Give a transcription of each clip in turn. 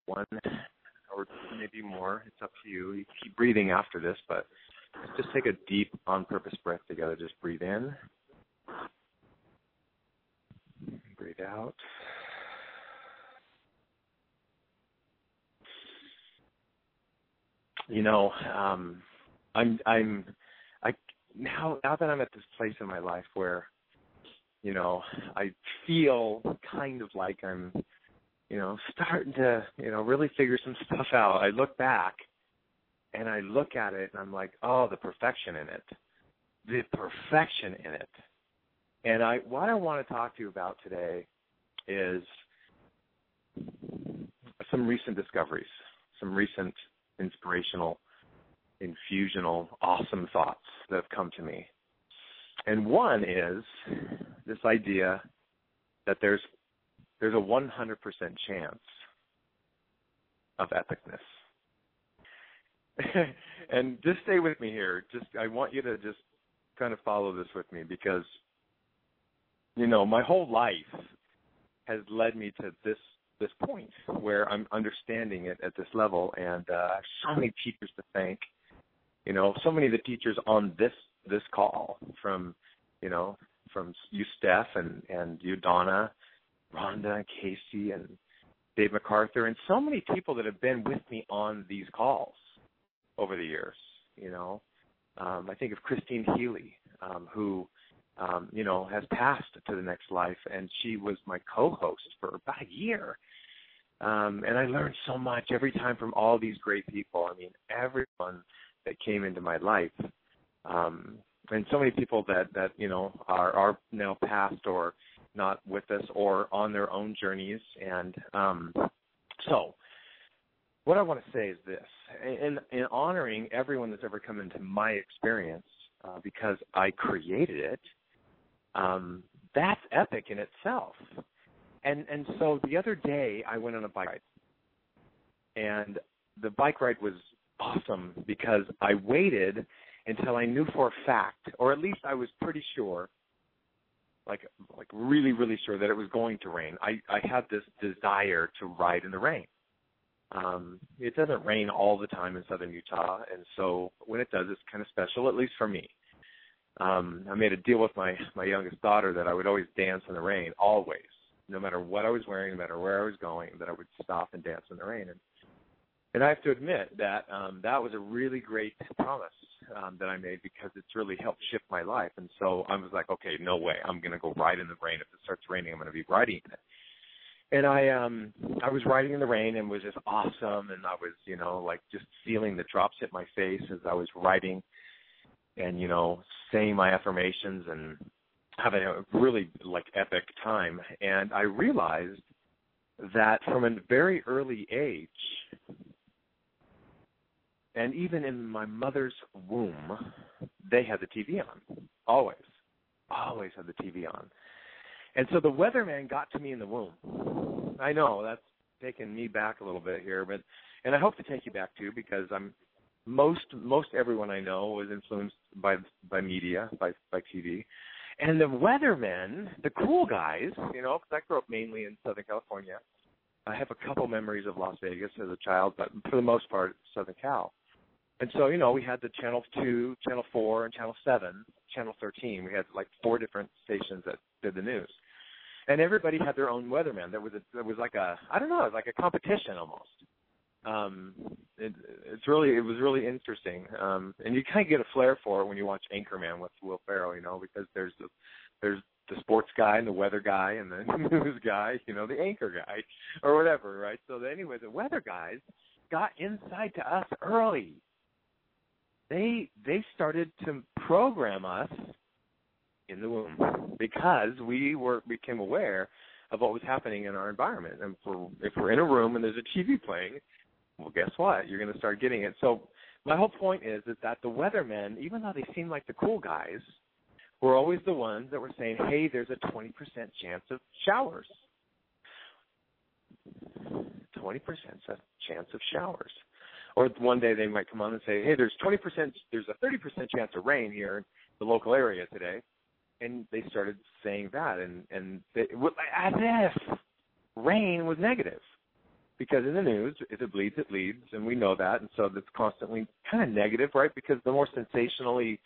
one or maybe more. It's up to you. You keep breathing after this, but just take a deep on-purpose breath together. Just breathe in. Breathe out. You know, now that I'm at this place in my life where, you know, I feel kind of like I'm, you know, starting to, you know, really figure some stuff out. I look back and I look at it and I'm like, oh, the perfection in it. The perfection in it. And what I want to talk to you about today is some recent discoveries, some recent inspirational, infusional, awesome thoughts that have come to me. And one is this idea that there's a 100% chance of epicness. And just stay with me here. I want you to just kind of follow this with me because, you know, my whole life has led me to this point where I'm understanding it at this level, and I have so many teachers to thank. You know, so many of the teachers on this call, from you, Steph, and you, Donna, Rhonda, and Casey, and Dave MacArthur, and so many people that have been with me on these calls over the years. You know, I think of Christine Healy, who you know, has passed to the next life, and she was my co-host for about a year. And I learned so much every time from all these great people. I mean, everyone that came into my life, and so many people that you know are now passed or not with us or on their own journeys. And so what I want to say is this: in honoring everyone that's ever come into my experience, because I created it, that's epic in itself. And so the other day I went on a bike ride, and the bike ride was awesome because I waited until I knew for a fact, or at least I was pretty sure, like really, really sure that it was going to rain. I had this desire to ride in the rain. It doesn't rain all the time in southern Utah, and so when it does, it's kind of special, at least for me. I made a deal with my youngest daughter that I would always dance in the rain, always. No matter what I was wearing, no matter where I was going, that I would stop and dance in the rain. And I have to admit that that was a really great promise that I made because it's really helped shift my life. And so I was like, okay, no way. I'm going to go ride in the rain. If it starts raining, I'm going to be riding in it. And I was riding in the rain and it was just awesome. And I was, you know, like just feeling the drops hit my face as I was riding and, you know, saying my affirmations and having a really, like, epic time. And I realized that from a very early age, and even in my mother's womb, they had the TV on. Always had the TV on. And so the weatherman got to me in the womb. I know, that's taking me back a little bit here, and I hope to take you back too, because most everyone I know was influenced by media, by TV. And the weathermen, the cool guys, you know, because I grew up mainly in Southern California. I have a couple memories of Las Vegas as a child, but for the most part, Southern Cal. And so, you know, we had the Channel 2, Channel 4, and Channel 7, Channel 13. We had like 4 different stations that did the news. And everybody had their own weatherman. There was like a, I don't know, it was like a competition almost. It was really interesting. And you kind of get a flair for it when you watch Anchorman with Will Ferrell, you know, because there's the sports guy and the weather guy and the news guy, you know, the anchor guy or whatever, right? So anyway, the weather guys got inside to us early. They started to program us in the womb because we became aware of what was happening in our environment. And if we're in a room and there's a TV playing, well, guess what? You're going to start getting it. So my whole point is that the weathermen, even though they seem like the cool guys, were always the ones that were saying, hey, there's a 20% chance of showers. 20% chance of showers. Or one day they might come on and say, hey, there's a 30% chance of rain here in the local area today. And they started saying that, and as if rain was negative. Because in the news, if it bleeds, it leads, and we know that, and so that's constantly kind of negative, right? Because the more sensationally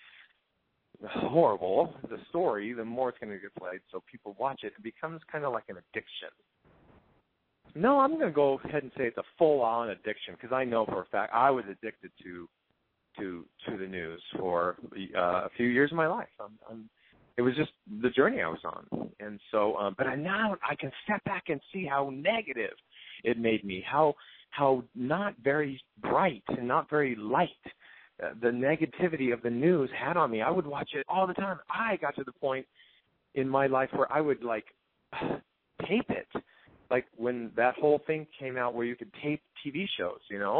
horrible the story, the more it's going to get played, so people watch it. It becomes kind of like an addiction. No, I'm going to go ahead and say it's a full-on addiction, because I know for a fact I was addicted to the news for a few years of my life. It was just the journey I was on, and so. But now I can step back and see how negative it made me, how not very bright and not very light the negativity of the news had on me. I would watch it all the time. I got to the point in my life where I would tape it, like when that whole thing came out where you could tape TV shows,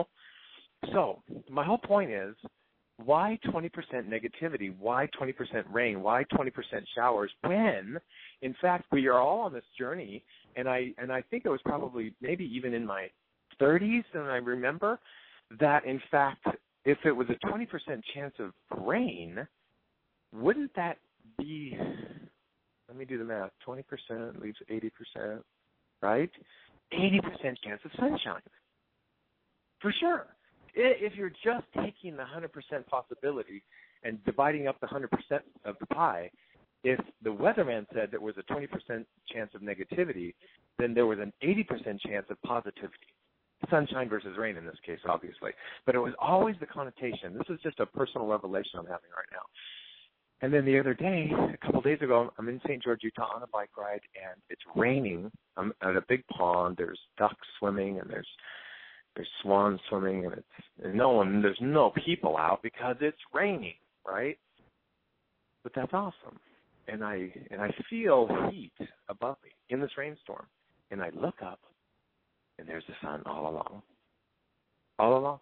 So my whole point is, why 20% negativity? Why 20% rain? Why 20% showers? When, in fact, we are all on this journey, and I think it was probably maybe even in my 30s, and I remember that, in fact, if it was a 20% chance of rain, wouldn't that be, let me do the math, 20% leaves 80%, right? 80% chance of sunshine, for sure. If you're just taking the 100% possibility and dividing up the 100% of the pie, if the weatherman said there was a 20% chance of negativity, then there was an 80% chance of positivity. Sunshine versus rain in this case, obviously. But it was always the connotation. This is just a personal revelation I'm having right now. And then the other day, a couple of days ago, I'm in St. George, Utah on a bike ride, and it's raining. I'm at a big pond. There's ducks swimming, and there's swans swimming, and there's no people out because it's raining, right? But that's awesome. And I feel heat above me in this rainstorm. And I look up, and there's the sun all along. All along.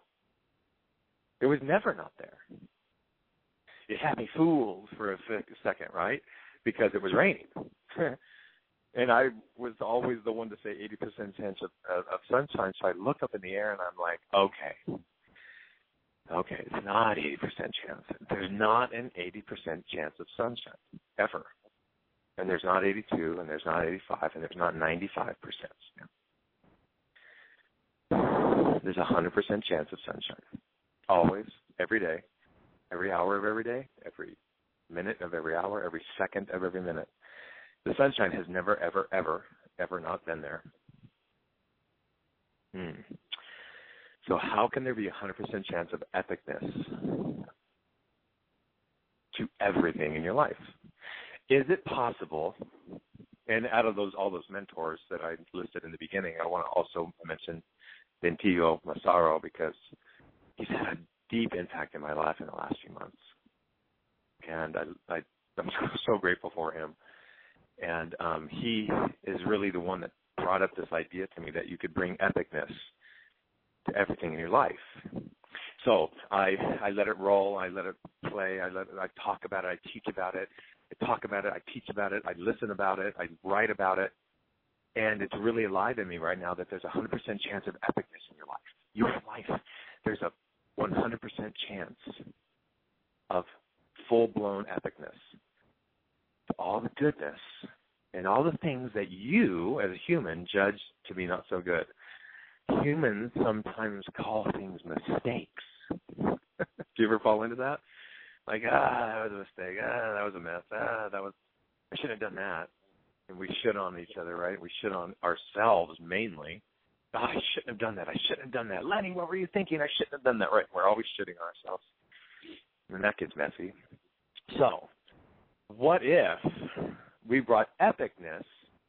It was never not there. It had me fooled for a second, right? Because it was raining. And I was always the one to say 80% chance of sunshine. So I look up in the air, and I'm like, okay, it's not 80% chance. There's not an 80% chance of sunshine, ever. And there's not 82, and there's not 85, and there's not 95%. There's a 100% chance of sunshine. Always, every day, every hour of every day, every minute of every hour, every second of every minute. The sunshine has never, ever, ever, ever not been there. So how can there be a 100% chance of epicness to everything in your life? Is it possible, and out of all those mentors that I listed in the beginning, I want to also mention Bentinho Massaro, because he's had a deep impact in my life in the last few months. And I'm so grateful for him. And he is really the one that brought up this idea to me that you could bring epicness to everything in your life. So I let it roll. I let it play. I talk about it. I teach about it. I talk about it. I teach about it. I listen about it. I write about it. And it's really alive in me right now that there's a 100% chance of epicness in your life. Your life, there's a 100% chance of full-blown epicness. All the goodness and all the things that you, as a human, judge to be not so good. Humans sometimes call things mistakes. Do you ever fall into that? Like, that was a mistake. That was a mess. I shouldn't have done that. And we shit on each other, right? We shit on ourselves mainly. I shouldn't have done that. I shouldn't have done that. Lenny, what were you thinking? I shouldn't have done that. Right? We're always shitting on ourselves. And that gets messy. So, what if we brought epicness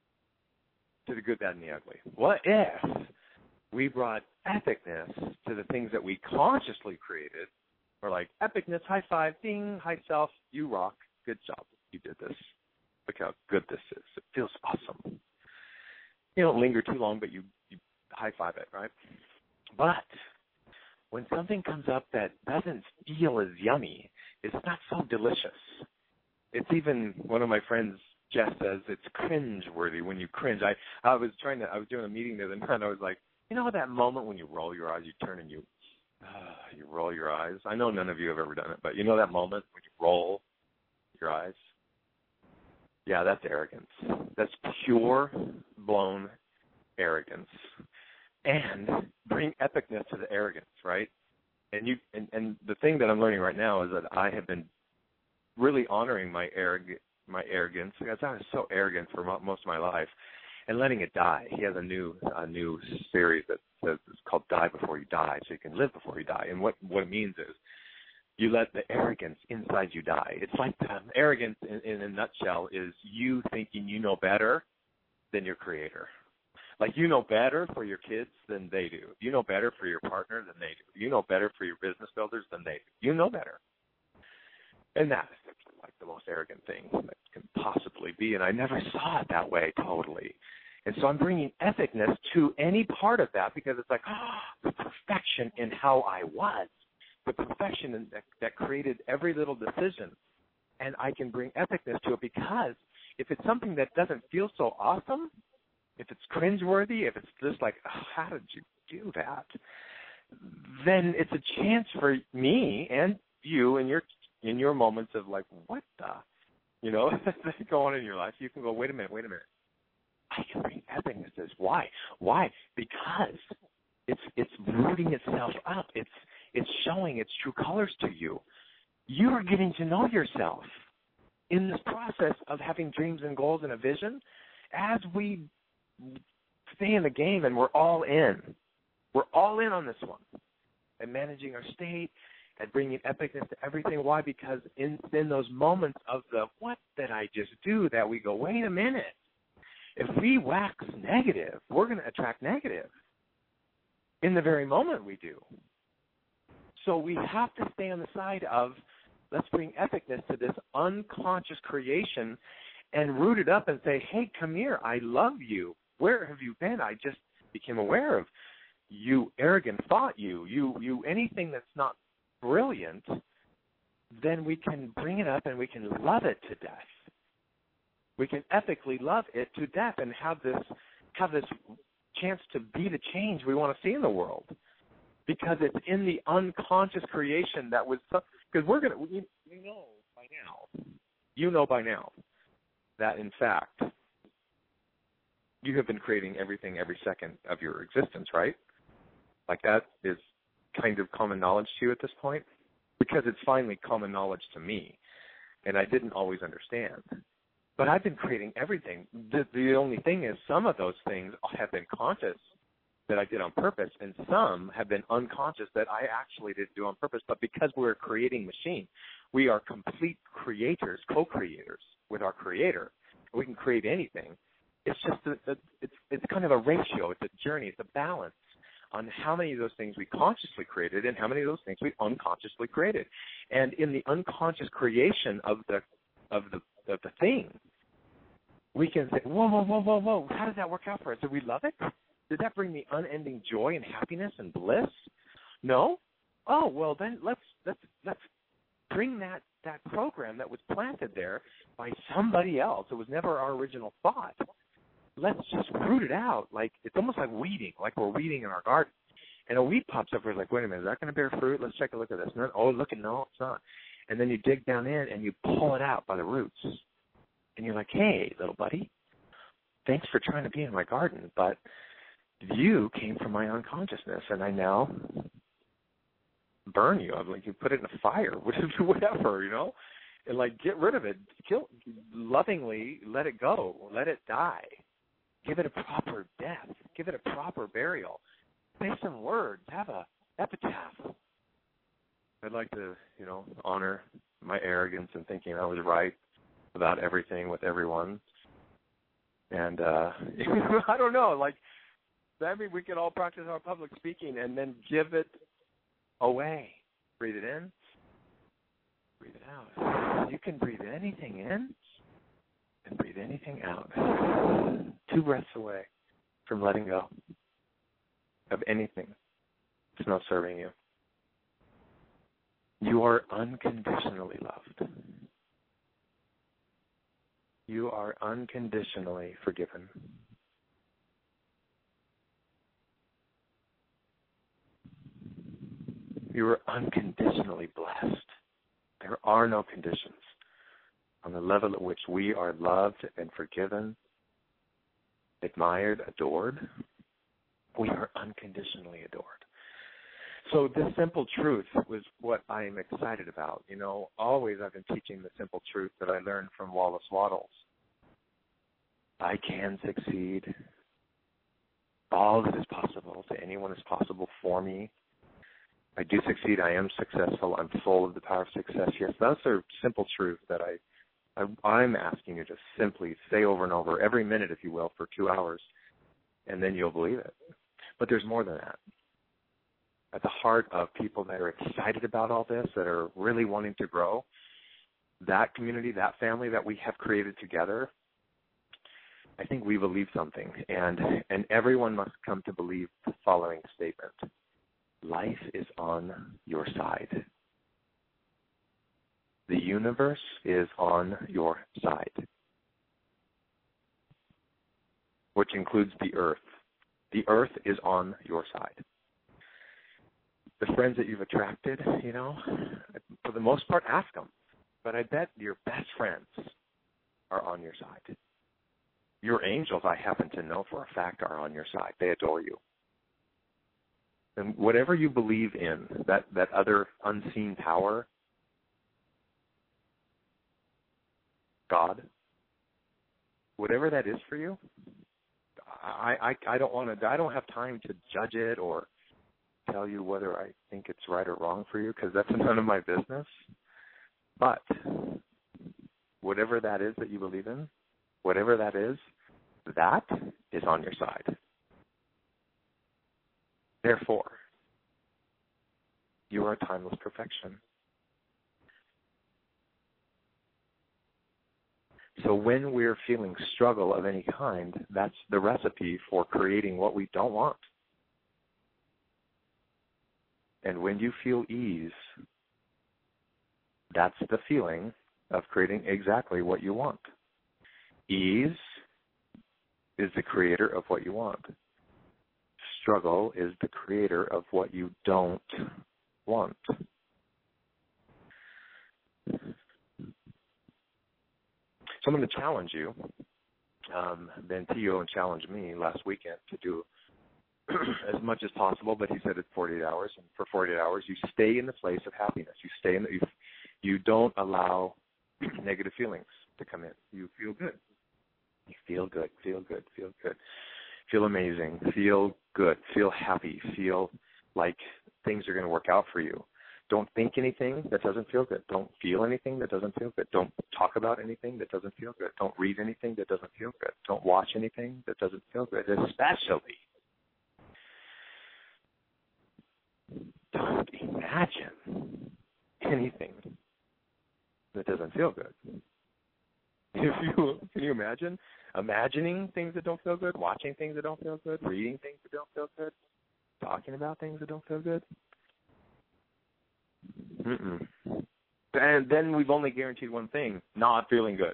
to the good, bad, and the ugly? What if we brought epicness to the things that we consciously created? We're like, epicness, high five, ding, high self, you rock, good job, you did this. Look how good this is. It feels awesome. You don't linger too long, but you high five it, right? But when something comes up that doesn't feel as yummy, it's not so delicious. It's even, one of my friends, Jess, says it's cringe-worthy when you cringe. I was doing a meeting the other night, and I was like, you know that moment when you roll your eyes, you turn and you roll your eyes? I know none of you have ever done it, but you know that moment when you roll your eyes? Yeah, that's arrogance. That's pure, blown arrogance. and bring epicness to the arrogance, right? And the thing that I'm learning right now is that I have been really honoring my arrogance, because I was so arrogant for most of my life, and letting it die. He has a new series that says it's called Die Before You Die, so you can live before you die. And what it means is you let the arrogance inside you die. It's like arrogance in a nutshell is you thinking you know better than your creator. Like you know better for your kids than they do. You know better for your partner than they do. You know better for your business builders than they do. You know better. And that is like the most arrogant thing that can possibly be. And I never saw it that way totally. And so I'm bringing ethicness to any part of that, because it's like, the perfection in how I was, the perfection that created every little decision. And I can bring ethicness to it, because if it's something that doesn't feel so awesome, if it's cringeworthy, if it's just like, how did you do that? Then it's a chance for me and you in your moments of like, what the, that go on in your life. You can go, wait a minute. I can bring ethicness to this. Why? Because it's rooting itself up. It's showing its true colors to you. You are getting to know yourself in this process of having dreams and goals and a vision. As we stay in the game, and we're all in. We're all in on this one. And managing our state and bringing epicness to everything. Why? Because in those moments of the what did I just do, that we go, wait a minute. If we wax negative, we're going to attract negative in the very moment we do. So we have to stay on the side of, let's bring epicness to this unconscious creation and root it up and say, hey, come here, I love you. Where have you been? I just became aware of you, arrogant thought, you anything that's not brilliant, then we can bring it up and we can love it to death. We can ethically love it to death and have this chance to be the change we want to see in the world. Because it's in the unconscious creation that was, because we're going to, you know by now that in fact you have been creating everything every second of your existence, right? Like that is kind of common knowledge to you at this point, because it's finally common knowledge to me, and I didn't always understand. But I've been creating everything. The only thing is some of those things have been conscious that I did on purpose, and some have been unconscious that I actually didn't do on purpose. But because we're a creating machine, we are complete creators, co-creators with our creator. We can create anything. It's just it's kind of a ratio. It's a journey. It's a balance on how many of those things we consciously created and how many of those things we unconsciously created. And in the unconscious creation of the thing, we can say, whoa, how does that work out for us? Did we love it? Did that bring me unending joy and happiness and bliss? No? Oh, well, then let's bring that program that was planted there by somebody else. It was never our original thought. Let's just root it out. Like it's almost like weeding, like we're weeding in our garden. And a weed pops up, we're like, wait a minute, is that going to bear fruit? Let's take a look at this. No, no, it's not. And then you dig down in and you pull it out by the roots. And you're like, hey, little buddy, thanks for trying to be in my garden, but you came from my unconsciousness, and I now burn you. I'm like, you put it in a fire, whatever, and like get rid of it. Lovingly let it go. Let it die. Give it a proper death. Give it a proper burial. Say some words. Have a epitaph. I'd like to, honor my arrogance and thinking I was right about everything with everyone. And I don't know, like, that means we can all practice our public speaking and then give it away. Breathe it in. Breathe it out. You can breathe anything in and breathe anything out. 2 breaths away from letting go of anything that's not serving you. You are unconditionally loved. You are unconditionally forgiven. You are unconditionally blessed. There are no conditions on the level at which we are loved and forgiven, admired, adored. We are unconditionally adored. So this simple truth was what I am excited about. You know, always I've been teaching the simple truth that I learned from Wallace Wattles. I can succeed. All that is possible to anyone is possible for me. I do succeed. I am successful. I'm full of the power of success. Yes, those are simple truths that I'm asking you to simply say over and over, every minute, if you will, for 2 hours, and then you'll believe it. But there's more than that. At the heart of people that are excited about all this, that are really wanting to grow, that community, that family that we have created together, I think we believe something. And everyone must come to believe the following statement. Life is on your side. The universe is on your side, which includes the earth. The earth is on your side. The friends that you've attracted, you know, for the most part, ask them. But I bet your best friends are on your side. Your angels, I happen to know for a fact, are on your side. They adore you. And whatever you believe in, that other unseen power, God, whatever that is for you, I don't have time to judge it or tell you whether I think it's right or wrong for you, because that's none of my business. But whatever that is that you believe in, whatever that is on your side. Therefore, you are timeless perfection. So when we're feeling struggle of any kind, that's the recipe for creating what we don't want. And when you feel ease, that's the feeling of creating exactly what you want. Ease is the creator of what you want. Struggle is the creator of what you don't want. So I'm going to challenge you. Ben Tio challenged me last weekend to do as much as possible, but he said it's 48 hours. And for 48 hours, you stay in the place of happiness. You stay in you don't allow negative feelings to come in. You feel good. You feel good, feel good, feel good. Feel amazing, feel good, feel happy, feel like things are going to work out for you. Don't think anything that doesn't feel good. Don't feel anything that doesn't feel good. Don't talk about anything that doesn't feel good. Don't read anything that doesn't feel good. Don't watch anything that doesn't feel good. Especially, don't imagine anything that doesn't feel good. Can you imagine? Imagining things that don't feel good, watching things that don't feel good, reading things that don't feel good, talking about things that don't feel good. And then we've only guaranteed one thing, not feeling good.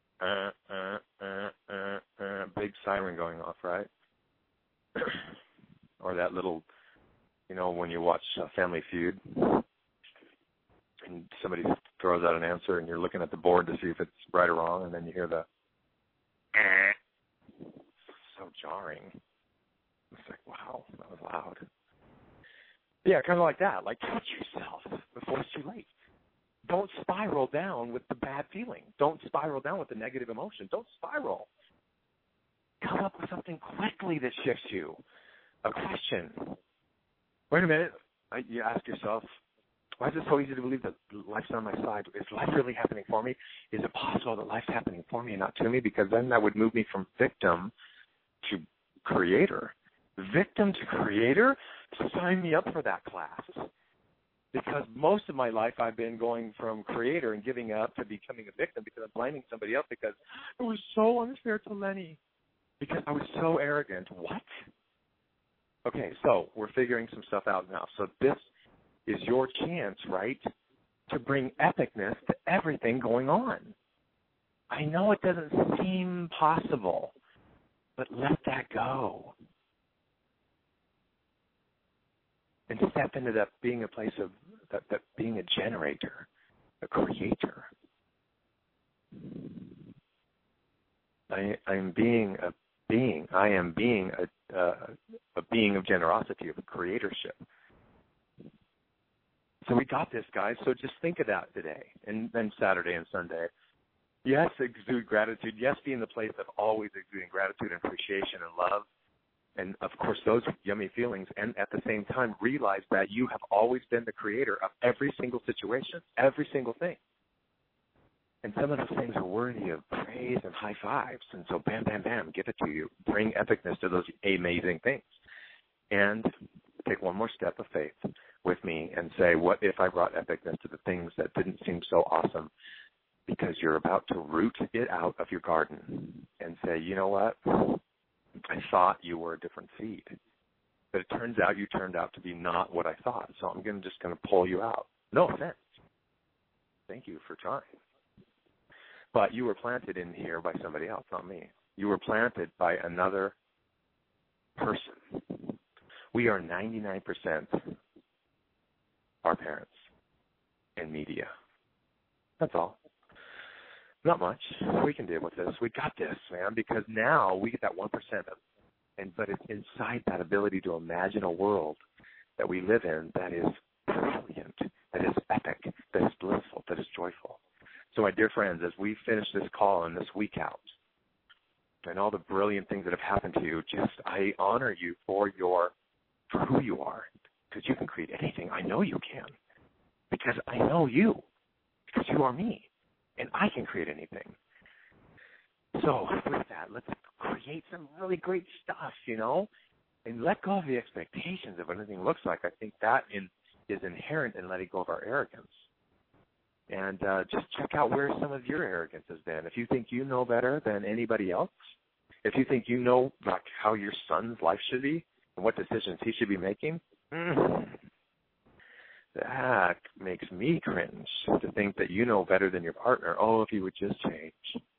Big siren going off, right? Or that little, you know, when you watch Family Feud and somebody throws out an answer and you're looking at the board to see if it's right or wrong, and then you hear the so jarring. It's like, wow, that was loud. Yeah, kind of like that. Like, catch yourself before it's too late. Don't spiral down with the bad feeling. Don't spiral down with the negative emotion. Don't spiral. Come up with something quickly that shifts you. A question. Wait a minute. You ask yourself, why is it so easy to believe that life's on my side? Is life really happening for me? Is it possible that life's happening for me and not to me? Because then that would move me from victim to creator. Victim to creator? Sign me up for that class. Because most of my life I've been going from creator and giving up to becoming a victim because I'm blaming somebody else because it was so unfair to Lenny. Because I was so arrogant. What? Okay, so we're figuring some stuff out now. So this is your chance, right, to bring epicness to everything going on. I know it doesn't seem possible, but let that go. And step into that being a place of that being a generator, a creator. I'm being a being. I am being a being of generosity, of creatorship. So we got this, guys. So just think of that today, and then Saturday and Sunday. Yes, exude gratitude. Yes, be in the place of always exuding gratitude and appreciation and love. And, of course, those yummy feelings. And at the same time, realize that you have always been the creator of every single situation, every single thing. And some of those things are worthy of praise and high fives. And so, bam, bam, bam, give it to you. Bring epicness to those amazing things. And take one more step of faith with me and say, what if I brought epicness to the things that didn't seem so awesome? Because you're about to root it out of your garden and say, you know what? I thought you were a different seed. But it turns out you turned out to be not what I thought. So I'm just going to pull you out. No offense. Thank you for trying. But you were planted in here by somebody else, not me. You were planted by another person. We are 99% our parents and media. That's all. Not much. We can deal with this. We got this, man, because now we get that 1% but it's inside that ability to imagine a world that we live in that is brilliant, that is epic, that is blissful, that is joyful. So, my dear friends, as we finish this call and this week out, and all the brilliant things that have happened to you, I honor you for who you are, because you can create anything. I know you can, because I know you, because you are me. And I can create anything. So with that, let's create some really great stuff, and let go of the expectations of what anything looks like. I think that is inherent in letting go of our arrogance. And just check out where some of your arrogance has been. If you think you know better than anybody else, if you think you know like how your son's life should be and what decisions he should be making, that makes me cringe to think that you know better than your partner. Oh, if you would just change.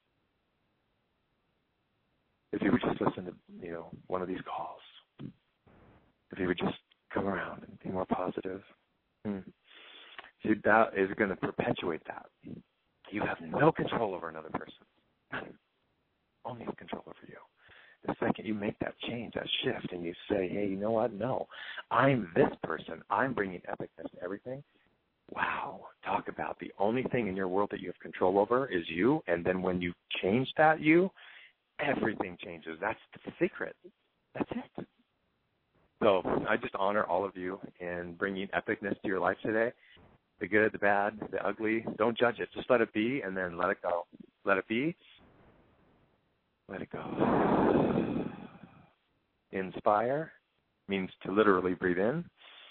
If you would just listen to, one of these calls. If you would just come around and be more positive. See, that is going to perpetuate that. You have no control over another person. Only control over you. The second you make that change, that shift, and you say, hey, you know what? No, I'm this person. I'm bringing epicness to everything. Wow. Talk about the only thing in your world that you have control over is you. And then when you change that everything changes. That's the secret. That's it. So I just honor all of you in bringing epicness to your life today. The good, the bad, the ugly. Don't judge it. Just let it be and then let it go. Let it be. Let it go. Inspire means to literally breathe in.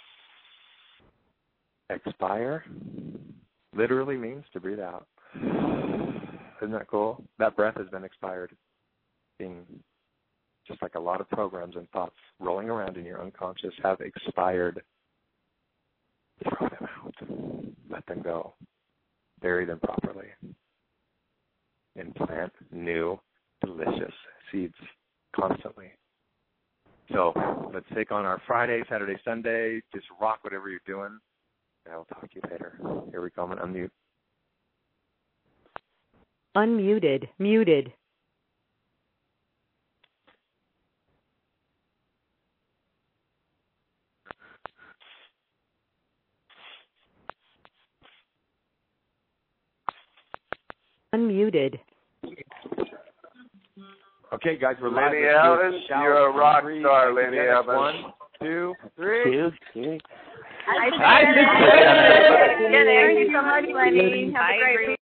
Expire literally means to breathe out. Isn't that cool? That breath has been expired. Being just like a lot of programs and thoughts rolling around in your unconscious have expired. Throw them out. Let them go. Bury them properly. And plant new delicious seeds constantly. So let's take on our Friday, Saturday, Sunday. Just rock whatever you're doing. And I'll talk to you later. Here we go. I'm going to unmute. Unmuted. Muted. Unmuted. Okay, guys, we're live. Lenny Evans, you're a rock star, Lenny Evans. 1, 2, 3. Hi, Thank you so much, Lenny. Have a great week.